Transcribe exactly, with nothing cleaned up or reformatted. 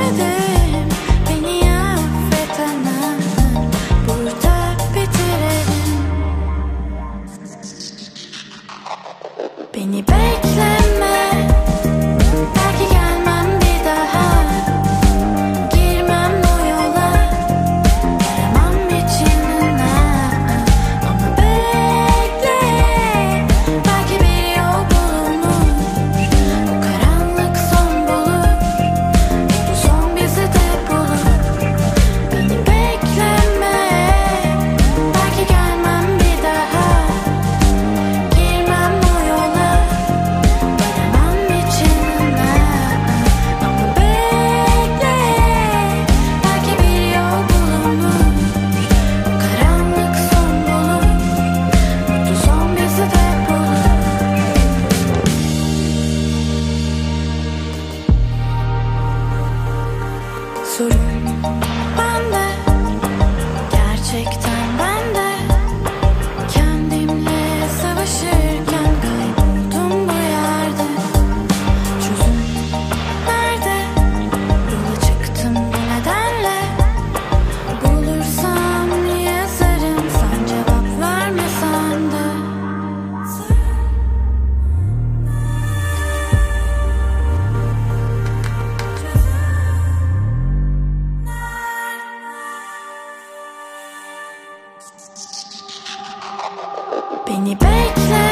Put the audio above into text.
özledim. Beni affedemem, burada bitirelim. Beni bekleme, belki gelmem bir daha. Girmem o yola, aramam içinine. Ama bekle, belki bir yol bulunur. Bu karanlık son bulur, bu son bizi de bulur. Beni bekleme, belki gelmem bir daha. Girmem o yola, aramam içinine. Ama bekle, belki bir yol bulunur. Bu karanlık son bulur, mutlu son bizi de bulur. Sorun bende, gerçekten bende. Kendimle savaşırken kayboldum bu yerde. Çözüm nerede? Yola çıktım bu nedenle. Bulursam yazarım, sen cevap vermesen de. Beni bekle,